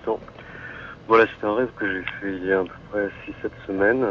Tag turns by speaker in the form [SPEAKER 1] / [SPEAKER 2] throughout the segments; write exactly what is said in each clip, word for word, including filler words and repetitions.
[SPEAKER 1] Tristan. Voilà, c'est un rêve que j'ai fait il y a à peu près six sept semaines.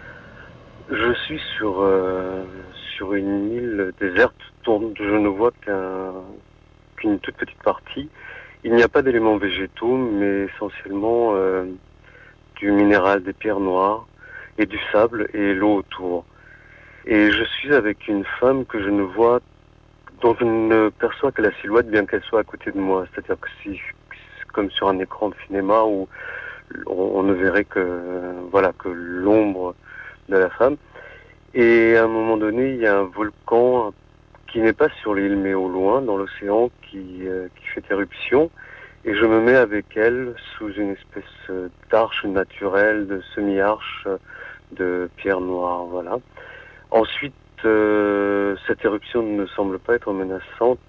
[SPEAKER 1] Je suis sur, euh, sur une île déserte dont je ne vois qu'un, qu'une toute petite partie. Il n'y a pas d'éléments végétaux, mais essentiellement euh, du minéral, des pierres noires et du sable et l'eau autour. Et je suis avec une femme que je ne vois, dont je ne perçois que la silhouette bien qu'elle soit à côté de moi. C'est-à-dire que si, comme sur un écran de cinéma où on, on ne verrait que, euh, voilà, que l'ombre de la femme. Et à un moment donné, il y a un volcan qui n'est pas sur l'île, mais au loin, dans l'océan, qui, euh, qui fait éruption. Et je me mets avec elle sous une espèce d'arche naturelle, de semi-arche, de pierre noire, voilà. Ensuite, euh, cette éruption ne semble pas être menaçante.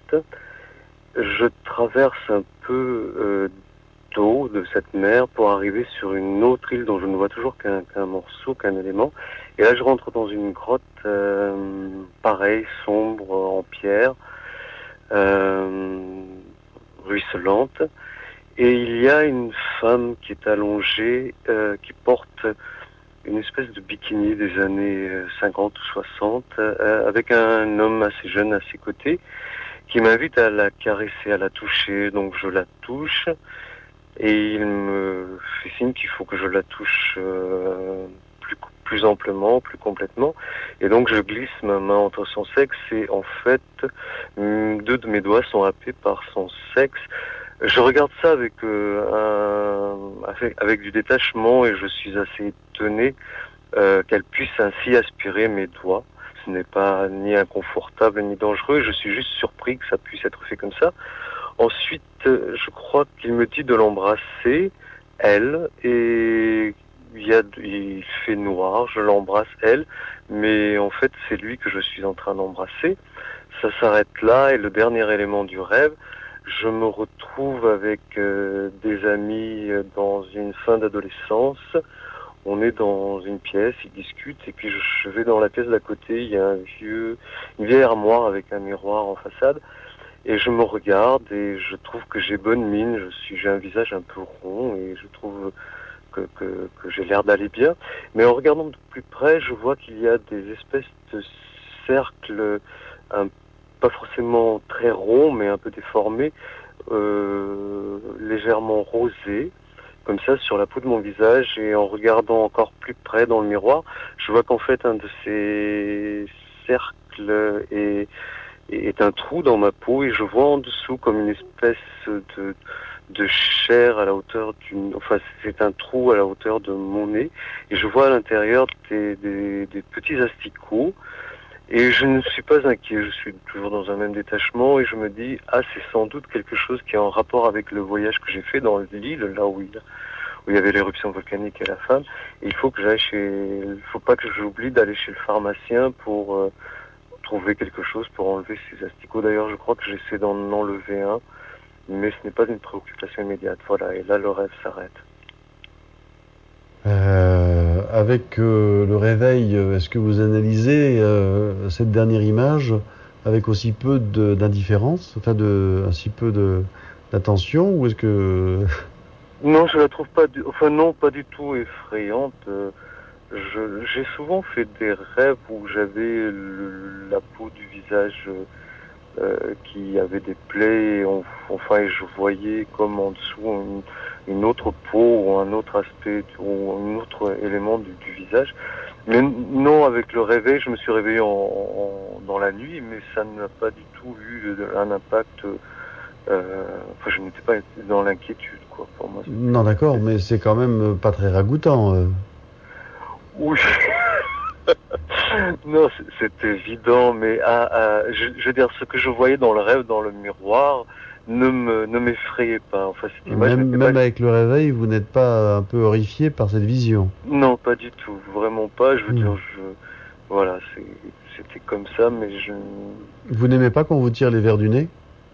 [SPEAKER 1] Je traverse un peu euh, d'eau de cette mer pour arriver sur une autre île dont je ne vois toujours qu'un, qu'un morceau, qu'un élément. Et là, je rentre dans une grotte euh, pareille, sombre, en pierre, euh, ruisselante. Et il y a une femme qui est allongée, euh, qui porte une espèce de bikini des années cinquante ou soixante, euh, avec un homme assez jeune à ses côtés, qui m'invite à la caresser, à la toucher. Donc je la touche, et il me fait signe qu'il faut que je la touche euh, plus, plus amplement, plus complètement. Et donc je glisse ma main entre son sexe, et en fait, deux de mes doigts sont happés par son sexe. Je regarde ça avec, euh, un, avec, avec du détachement, et je suis assez étonné euh, qu'elle puisse ainsi aspirer mes doigts. Ce n'est pas ni inconfortable ni dangereux, je suis juste surpris que ça puisse être fait comme ça. Ensuite, je crois qu'il me dit de l'embrasser, elle, et il, y a, il fait noir, je l'embrasse, elle, mais en fait c'est lui que je suis en train d'embrasser. Ça s'arrête là, et le dernier élément du rêve, je me retrouve avec euh, des amis dans une fin d'adolescence. On est dans une pièce, ils discutent, et puis je vais dans la pièce d'à côté, il y a un vieux, une vieille armoire avec un miroir en façade, et je me regarde, et je trouve que j'ai bonne mine, je suis, j'ai un visage un peu rond, et je trouve que, que, que j'ai l'air d'aller bien. Mais en regardant de plus près, je vois qu'il y a des espèces de cercles un pas forcément très rond, mais un peu déformé, euh, légèrement rosé, comme ça, sur la peau de mon visage. Et en regardant encore plus près dans le miroir, je vois qu'en fait, un de ces cercles est, est un trou dans ma peau, et je vois en dessous comme une espèce de, de chair à la hauteur d'une... Enfin, c'est un trou à la hauteur de mon nez, et je vois à l'intérieur des, des, des petits asticots. Et je ne suis pas inquiet, je suis toujours dans un même détachement, et je me dis, ah, c'est sans doute quelque chose qui est en rapport avec le voyage que j'ai fait dans l'île, là où il, où il y avait l'éruption volcanique et la femme. Et il faut que j'aille chez, il faut pas que j'oublie d'aller chez le pharmacien pour euh, trouver quelque chose pour enlever ces asticots. D'ailleurs, je crois que j'essaie d'en enlever un, mais ce n'est pas une préoccupation immédiate. Voilà, et là, le rêve s'arrête.
[SPEAKER 2] Euh, avec euh, le réveil, est-ce que vous analysez euh, cette dernière image avec aussi peu de, d'indifférence, enfin de, ainsi peu de, d'attention, ou est-ce que...
[SPEAKER 1] Non, je la trouve pas du, enfin non, pas du tout effrayante. Euh, je, j'ai souvent fait des rêves où j'avais le, la peau du visage euh, qui avait des plaies, et on, enfin, et je voyais comme en dessous une, une autre peau ou un autre aspect ou un autre élément du, du visage. Mais non, avec le réveil, je me suis réveillé en, en, dans la nuit, mais ça n'a pas du tout eu un impact. Euh, enfin, je n'étais pas dans l'inquiétude, quoi. Pour moi,
[SPEAKER 2] non, d'accord, mais c'est quand même pas très ragoûtant. Euh.
[SPEAKER 1] Oui. Non, c'est évident, mais ah, ah, je, je veux dire, ce que je voyais dans le rêve, dans le miroir, ne me ne m'effrayait pas. Enfin, cette image
[SPEAKER 2] Même, même
[SPEAKER 1] pas...
[SPEAKER 2] avec le réveil, vous n'êtes pas un peu horrifié par cette vision?
[SPEAKER 1] Non, pas du tout, vraiment pas. Je veux
[SPEAKER 2] hmm.
[SPEAKER 1] dire, je voilà, c'est, c'était comme ça, mais je.
[SPEAKER 2] Vous n'aimez pas qu'on vous tire les verres du nez?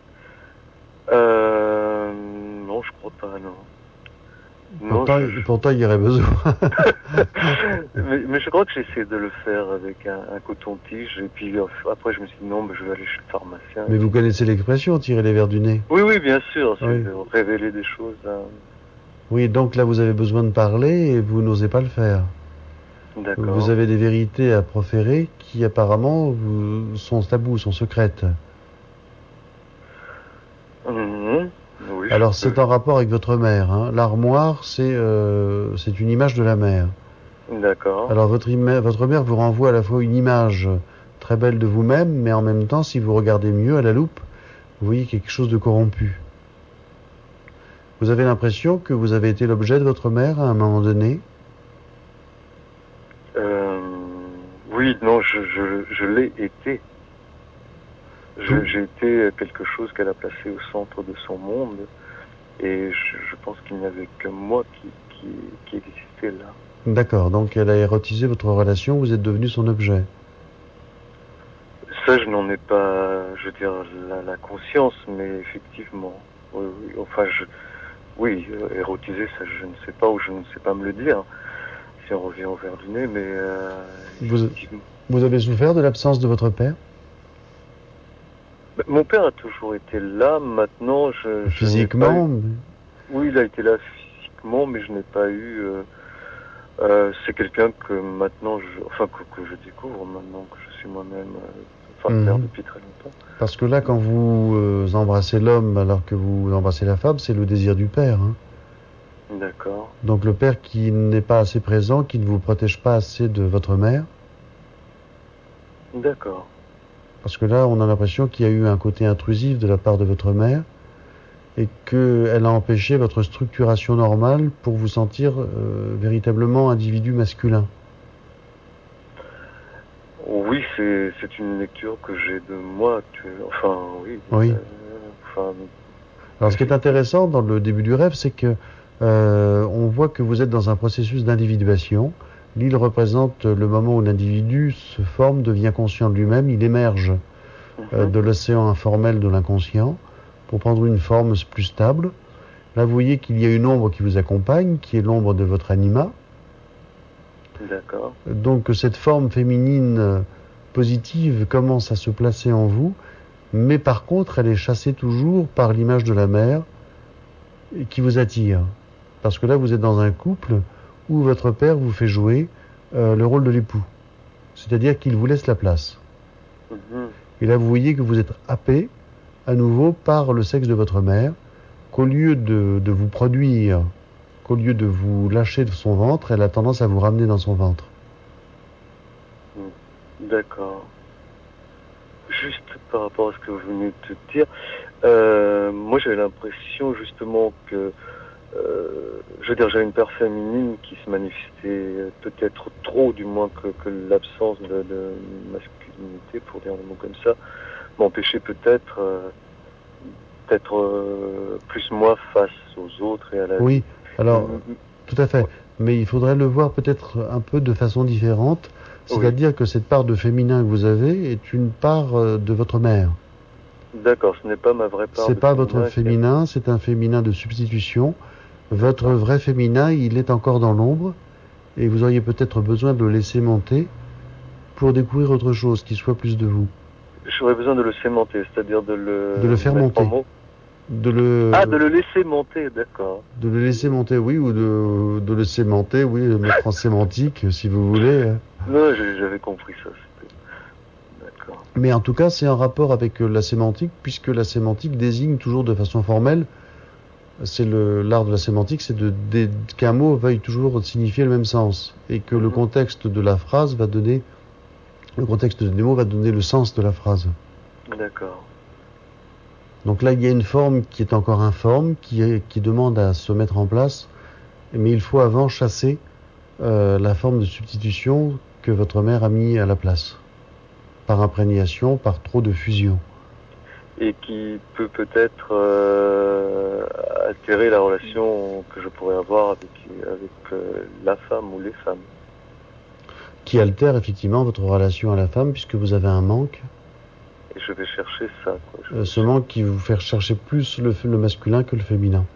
[SPEAKER 1] Euh, non, je crois pas, non.
[SPEAKER 2] Pourtant,
[SPEAKER 1] non, je...
[SPEAKER 2] pourtant, il y aurait besoin.
[SPEAKER 1] mais, mais je crois que j'essaie de le faire avec un, un coton-tige, et puis après je me suis dit non, mais je vais aller chez le pharmacien.
[SPEAKER 2] Mais vous connaissez l'expression, tirer les verres du nez?
[SPEAKER 1] Oui, oui, bien sûr, c'est
[SPEAKER 2] oui.
[SPEAKER 1] de révéler des choses. Hein.
[SPEAKER 2] Oui, donc là, vous avez besoin de parler et vous n'osez pas le faire.
[SPEAKER 1] D'accord.
[SPEAKER 2] Vous avez des vérités à proférer qui apparemment vous, sont tabous, sont secrètes.
[SPEAKER 1] Mhm. Oui,
[SPEAKER 2] Alors
[SPEAKER 1] je
[SPEAKER 2] c'est
[SPEAKER 1] peux.
[SPEAKER 2] en rapport avec votre mère. Hein. L'armoire, c'est euh, c'est une image de la mère.
[SPEAKER 1] D'accord.
[SPEAKER 2] Alors votre, ima- votre mère vous renvoie à la fois une image très belle de vous-même, mais en même temps, si vous regardez mieux à la loupe, vous voyez quelque chose de corrompu. Vous avez l'impression que vous avez été l'objet de votre mère à un moment donné.
[SPEAKER 1] Euh, oui, non, je, je, je l'ai été. Je-
[SPEAKER 2] Tout.
[SPEAKER 1] J'ai été quelque chose qu'elle a placé au centre de son monde. Et je, je pense qu'il n'y avait que moi qui, qui, qui existait là.
[SPEAKER 2] D'accord, donc elle a érotisé votre relation, vous êtes devenu son objet.
[SPEAKER 1] Ça, je n'en ai pas, je veux dire, la, la conscience, mais effectivement. Oui, oui, enfin, je, oui, euh, érotiser, ça, je ne sais pas, ou je ne sais pas me le dire, si on revient au verre du nez, mais euh,
[SPEAKER 2] Vous,
[SPEAKER 1] effectivement.
[SPEAKER 2] vous avez souffert de l'absence de votre père,
[SPEAKER 1] Bah, mon père a toujours été là, maintenant, je, je n'ai pas eu.
[SPEAKER 2] physiquement?
[SPEAKER 1] Oui, il a été là physiquement, mais je n'ai pas eu. Euh, euh, c'est quelqu'un que maintenant, je, enfin, que, que je découvre maintenant que je suis moi-même, euh, enfin, père
[SPEAKER 2] Mhm.
[SPEAKER 1] depuis très longtemps.
[SPEAKER 2] Parce que là, quand vous euh, embrassez l'homme alors que vous embrassez la femme, c'est le désir du père. Hein.
[SPEAKER 1] D'accord,
[SPEAKER 2] Donc le père qui n'est pas assez présent, qui ne vous protège pas assez de votre mère.
[SPEAKER 1] d'accord.
[SPEAKER 2] Parce que là, on a l'impression qu'il y a eu un côté intrusif de la part de votre mère et qu'elle a empêché votre structuration normale pour vous sentir euh, véritablement individu masculin.
[SPEAKER 1] Oui, c'est c'est une lecture que j'ai de moi actuellement. Enfin, oui.
[SPEAKER 2] Oui.
[SPEAKER 1] Euh, enfin,
[SPEAKER 2] Alors ce qui est intéressant dans le début du rêve, c'est que euh, on voit que vous êtes dans un processus d'individuation. L'île représente le moment où l'individu se forme, devient conscient de lui-même, il émerge euh,
[SPEAKER 1] mhm,
[SPEAKER 2] de l'océan informel de l'inconscient pour prendre une forme plus stable. Là, vous voyez qu'il y a une ombre qui vous accompagne, qui est l'ombre de votre anima.
[SPEAKER 1] d'accord,
[SPEAKER 2] Donc cette forme féminine euh, positive commence à se placer en vous, mais par contre, elle est chassée toujours par l'image de la mère qui vous attire. Parce que là, vous êtes dans un couple où votre père vous fait jouer euh, le rôle de l'époux. C'est-à-dire qu'il vous laisse la place.
[SPEAKER 1] mhm,
[SPEAKER 2] Et là, vous voyez que vous êtes happé à nouveau par le sexe de votre mère, qu'au lieu de, de vous produire, qu'au lieu de vous lâcher de son ventre, elle a tendance à vous ramener dans son ventre.
[SPEAKER 1] mm, d'accord. Juste par rapport à ce que vous venez de dire, euh, moi j'avais l'impression justement que, euh, je veux dire, j'avais une part féminine qui se manifestait peut-être trop, du moins que, que l'absence de, de masculinité, pour dire un mot comme ça, m'empêchait peut-être euh, d'être euh, plus moi face aux autres et à la vie.
[SPEAKER 2] Oui, alors,
[SPEAKER 1] Mm,
[SPEAKER 2] tout à fait. Mais il faudrait le voir peut-être un peu de façon différente.
[SPEAKER 1] oui,
[SPEAKER 2] C'est-à-dire que cette part de féminin que vous avez est une part euh, de votre mère.
[SPEAKER 1] d'accord, ce n'est pas ma vraie part
[SPEAKER 2] C'est
[SPEAKER 1] de
[SPEAKER 2] pas votre
[SPEAKER 1] féminin qui est...
[SPEAKER 2] féminin, c'est un féminin de substitution. Votre
[SPEAKER 1] D'accord.
[SPEAKER 2] vrai féminin, il est encore dans l'ombre et vous auriez peut-être besoin de le laisser monter pour découvrir autre chose qui soit plus de vous.
[SPEAKER 1] J'aurais besoin de le sémenter, c'est-à-dire de le,
[SPEAKER 2] De le faire
[SPEAKER 1] mettre en
[SPEAKER 2] monter.
[SPEAKER 1] mots.
[SPEAKER 2] De le,
[SPEAKER 1] Ah, de le laisser monter, d'accord.
[SPEAKER 2] de le laisser monter, oui, ou de, de le sémenter, oui, le mettre en sémantique, si vous voulez.
[SPEAKER 1] Non, j'ai- j'avais compris ça. c'était- D'accord.
[SPEAKER 2] Mais en tout cas, c'est en rapport avec la sémantique, puisque la sémantique désigne toujours de façon formelle. C'est le, l'art de la sémantique, c'est de, de- qu'un mot veuille toujours signifier le même sens. Et que le
[SPEAKER 1] Mhm.
[SPEAKER 2] contexte de la phrase va donner, le contexte des mots va donner le sens de la phrase.
[SPEAKER 1] D'accord.
[SPEAKER 2] Donc là, il y a une forme qui est encore informe, qui, est, qui demande à se mettre en place, mais il faut avant chasser euh, la forme de substitution que votre mère a mis à la place, par imprégnation, par trop de fusion.
[SPEAKER 1] Et qui peut peut-être euh, altérer la relation que je pourrais avoir avec, avec euh, la femme ou les femmes.
[SPEAKER 2] Qui altère effectivement votre relation à la femme, puisque vous avez un manque.
[SPEAKER 1] Et je vais chercher ça. Quoi. Je
[SPEAKER 2] Euh,
[SPEAKER 1] vais
[SPEAKER 2] ce manque qui vous fait chercher plus le, le masculin que le féminin.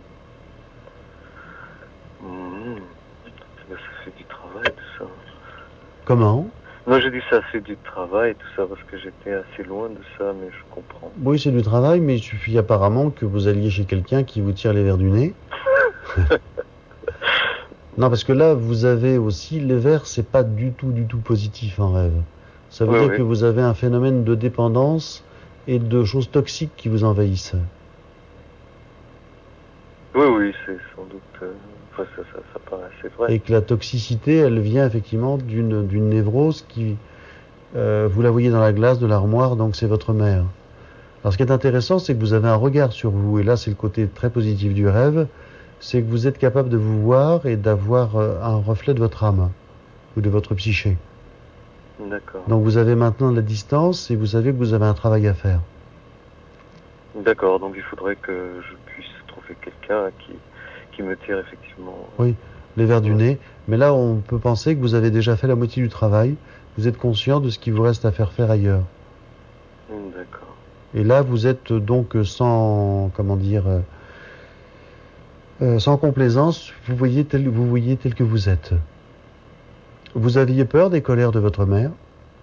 [SPEAKER 1] Mmh. Ça fait du travail, tout ça.
[SPEAKER 2] Comment?
[SPEAKER 1] Non, j'ai dit ça fait du travail, tout ça, parce que j'étais assez loin de ça, mais je comprends.
[SPEAKER 2] Oui, c'est du travail, mais il suffit apparemment que vous alliez chez quelqu'un qui vous tire les verres du nez. Non, parce que là, vous avez aussi, les vers, c'est pas du tout, du tout positif en rêve. Ça veut
[SPEAKER 1] Oui,
[SPEAKER 2] dire
[SPEAKER 1] oui.
[SPEAKER 2] que vous avez un phénomène de dépendance et de choses toxiques qui vous envahissent.
[SPEAKER 1] Oui, oui, c'est sans doute... euh, Enfin, ça, ça, ça paraît assez vrai.
[SPEAKER 2] Et que la toxicité, elle vient effectivement d'une, d'une névrose qui, euh, vous la voyez dans la glace de l'armoire, donc c'est votre mère. Alors ce qui est intéressant, c'est que vous avez un regard sur vous, et là c'est le côté très positif du rêve, c'est que vous êtes capable de vous voir et d'avoir euh, un reflet de votre âme, ou de votre psyché.
[SPEAKER 1] D'accord.
[SPEAKER 2] Donc vous avez maintenant la distance et vous savez que vous avez un travail à faire.
[SPEAKER 1] D'accord, donc il faudrait que je puisse trouver quelqu'un qui, qui me tire effectivement.
[SPEAKER 2] Oui, les vers du
[SPEAKER 1] Ouais.
[SPEAKER 2] nez. Mais là, on peut penser que vous avez déjà fait la moitié du travail. Vous êtes conscient de ce qui vous reste à faire faire ailleurs.
[SPEAKER 1] Hmm, d'accord.
[SPEAKER 2] Et là, vous êtes donc sans, comment dire, euh, euh, sans complaisance. Vous voyez tel, vous voyez tel que vous êtes. Vous aviez peur des colères de votre mère?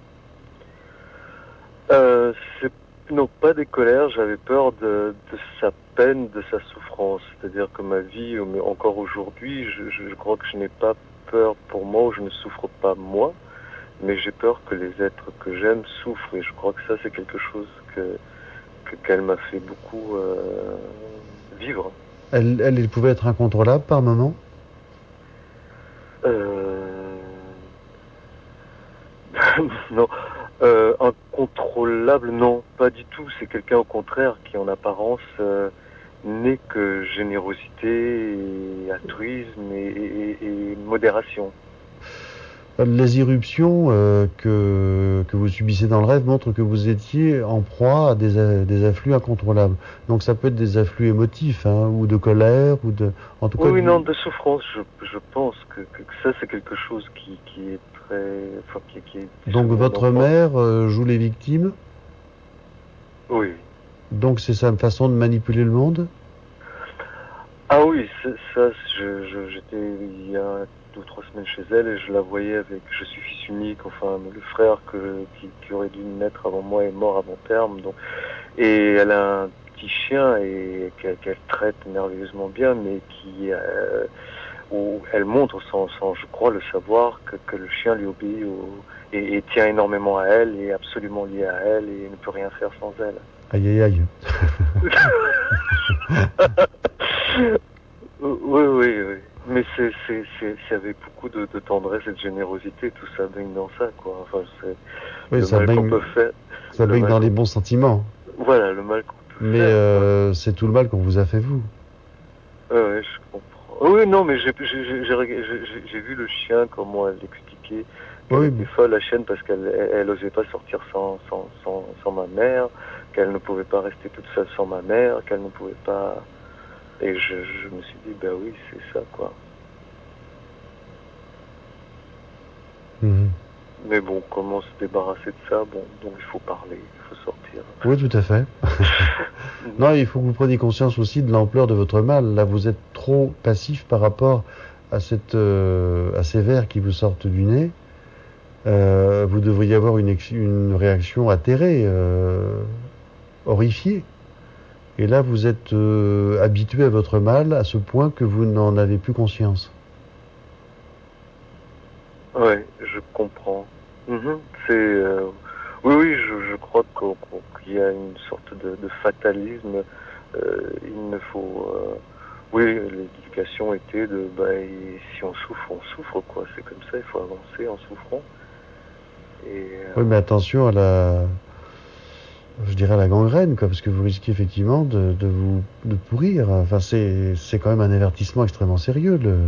[SPEAKER 1] Euh, c'est non pas des colères, j'avais peur de, de sa peine, de sa souffrance. C'est-à-dire que ma vie, mais encore aujourd'hui, je, je, je crois que je n'ai pas peur pour moi, ou je ne souffre pas moi, mais j'ai peur que les êtres que j'aime souffrent. Et je crois que ça, c'est quelque chose que que- qu'elle m'a fait beaucoup euh, vivre.
[SPEAKER 2] Elle, elle, elle pouvait être incontrôlable par moment?
[SPEAKER 1] Euh... non, euh, incontrôlable, non, pas du tout. C'est quelqu'un au contraire qui, en apparence, euh, n'est que générosité et altruisme et, et- et- et modération.
[SPEAKER 2] Les irruptions euh, que, que vous subissez dans le rêve montrent que vous étiez en proie à des, a- des afflux incontrôlables. Donc ça peut être des afflux émotifs, hein, ou de colère, ou de... En tout
[SPEAKER 1] Oui,
[SPEAKER 2] cas,
[SPEAKER 1] oui,
[SPEAKER 2] du...
[SPEAKER 1] non, de souffrance. Je, je pense que, que, que ça, c'est quelque chose qui, qui est très, enfin, qui, qui est des
[SPEAKER 2] Donc
[SPEAKER 1] souvenirs
[SPEAKER 2] votre
[SPEAKER 1] d'enfance.
[SPEAKER 2] mère euh, joue les victimes,
[SPEAKER 1] Oui.
[SPEAKER 2] donc c'est sa façon de manipuler le monde?
[SPEAKER 1] Ah oui, c'est- ça, je, je- j'étais il y a deux ou trois semaines chez elle et je la voyais avec, je suis fils unique, enfin le frère que, qui, qui aurait dû naître avant moi est mort avant terme, donc, et elle a un petit chien et qu'elle, qu'elle traite merveilleusement bien, mais qui, euh, où elle montre sans, sans, je crois, le savoir que, que le chien lui obéit au, et, et tient énormément à elle, et est absolument lié à elle et ne peut rien faire sans elle.
[SPEAKER 2] Aïe aïe aïe.
[SPEAKER 1] Oui, oui, oui. Mais c'est, c'est, c'est, c'est avec beaucoup de, de tendresse et de générosité, tout ça baigne dans ça, quoi. Enfin, c'est
[SPEAKER 2] Oui,
[SPEAKER 1] le
[SPEAKER 2] ça
[SPEAKER 1] mal qu'on
[SPEAKER 2] baigne,
[SPEAKER 1] peut faire.
[SPEAKER 2] ça
[SPEAKER 1] Le
[SPEAKER 2] baigne
[SPEAKER 1] mal
[SPEAKER 2] dans les
[SPEAKER 1] qu'on,
[SPEAKER 2] bons sentiments.
[SPEAKER 1] voilà, le mal qu'on peut
[SPEAKER 2] Mais
[SPEAKER 1] faire,
[SPEAKER 2] euh, c'est tout le mal qu'on vous a fait vous.
[SPEAKER 1] quoi. Ouais, ouais, je comprends. Oui, oui, non, mais j'ai, j'ai, j'ai, j'ai, reg- j'ai- j'ai- j'ai vu le chien, comment elle expliquait qu'elle
[SPEAKER 2] Oui,
[SPEAKER 1] était folle, la chienne, parce qu'elle, elle, elle osait pas sortir sans, sans, sans, sans ma mère, qu'elle ne pouvait pas rester toute seule sans ma mère, qu'elle ne pouvait pas. Et je, je me suis dit, ben oui, c'est ça, quoi.
[SPEAKER 2] mhm.
[SPEAKER 1] Mais bon, comment se débarrasser de ça? Bon, donc il faut parler, il faut sortir.
[SPEAKER 2] Oui, tout à fait. Non, il faut que vous preniez conscience aussi de l'ampleur de votre mal. Là, vous êtes trop passif par rapport à, cette, euh, à ces vers qui vous sortent du nez. Euh, vous devriez avoir une, ex- une réaction atterrée, euh, horrifiée. Et là, vous êtes euh, habitué à votre mal à ce point que vous n'en avez plus conscience.
[SPEAKER 1] Ouais, je comprends. Mhm. C'est euh, oui, oui, je, je crois qu'au- qu'au- qu'il y a une sorte de, de fatalisme. Euh, il ne faut, euh, oui, l'éducation était de, bah, et si on souffre, on souffre, quoi. C'est comme ça, il faut avancer en souffrant. Et
[SPEAKER 2] Oui, mais
[SPEAKER 1] euh,
[SPEAKER 2] attention à la, je dirais à la gangrène, quoi, parce que vous risquez effectivement de, de vous de pourrir. Enfin, c'est, c'est quand même un avertissement extrêmement sérieux. Le...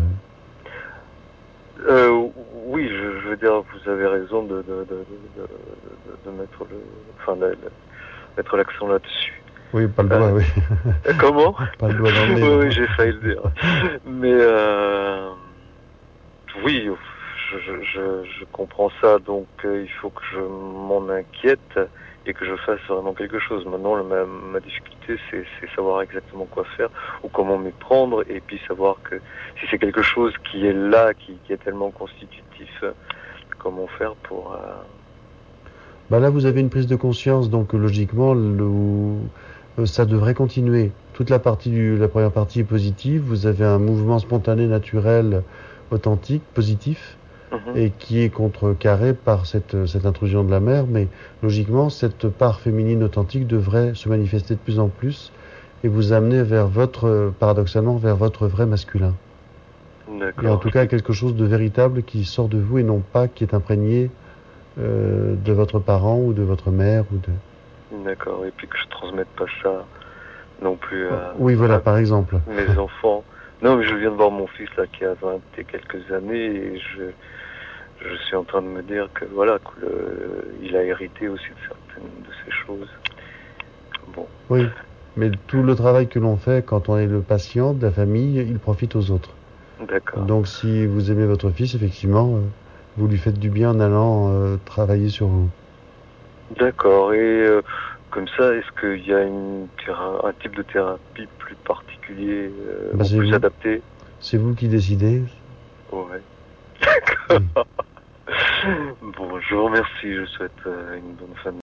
[SPEAKER 1] euh, oui, je, je veux dire, vous avez raison de, de, de, de, de, de mettre le, enfin, de, de mettre l'accent là-dessus.
[SPEAKER 2] Oui, pas le doigt,
[SPEAKER 1] Euh,
[SPEAKER 2] oui.
[SPEAKER 1] comment?
[SPEAKER 2] Pas le doigt dans le nez,
[SPEAKER 1] Oui,
[SPEAKER 2] non.
[SPEAKER 1] oui, j'ai failli le dire. Mais euh, oui, je, je, je, je comprends ça, donc euh, il faut que je m'en inquiète et que je fasse vraiment quelque chose. Maintenant, le- ma, ma difficulté, c'est, c'est savoir exactement quoi faire ou comment m'y prendre, et puis savoir que si c'est quelque chose qui est là, qui, qui est tellement constitutif, comment faire pour... Euh...
[SPEAKER 2] Bah là, vous avez une prise de conscience, donc euh, logiquement, le, euh, ça devrait continuer. Toute la partie du, la première partie est positive. Vous avez un mouvement spontané, naturel, authentique, positif,
[SPEAKER 1] Mhm.
[SPEAKER 2] et qui est contrecarré par cette, cette intrusion de la mère. Mais logiquement, cette part féminine authentique devrait se manifester de plus en plus et vous amener vers votre, paradoxalement, vers votre vrai masculin. Et en
[SPEAKER 1] D'accord.
[SPEAKER 2] tout cas, quelque chose de véritable qui sort de vous et non pas qui est imprégné euh, de votre parent ou de votre mère ou de...
[SPEAKER 1] D'accord. Et puis que je transmette pas ça non plus à,
[SPEAKER 2] Oui, voilà,
[SPEAKER 1] à
[SPEAKER 2] par exemple.
[SPEAKER 1] mes enfants. Non, mais je viens de voir mon fils là qui a vingt et quelques années et je, je suis en train de me dire que voilà, que le, il a hérité aussi de certaines de ces choses. Bon,
[SPEAKER 2] Oui, mais tout le travail que l'on fait quand on est le patient de la famille, il profite aux autres.
[SPEAKER 1] d'accord.
[SPEAKER 2] Donc si vous aimez votre fils, effectivement, euh, vous lui faites du bien en allant euh, travailler sur vous.
[SPEAKER 1] D'accord. Et euh, comme ça, est-ce qu'il y a une théra- un type de thérapie plus particulier euh,
[SPEAKER 2] Bah,
[SPEAKER 1] ou
[SPEAKER 2] c'est
[SPEAKER 1] plus
[SPEAKER 2] vous,
[SPEAKER 1] adapté?
[SPEAKER 2] c'est vous qui décidez.
[SPEAKER 1] Ouais.
[SPEAKER 2] Oui.
[SPEAKER 1] Bon, je vous remercie. Je souhaite euh, une bonne fin de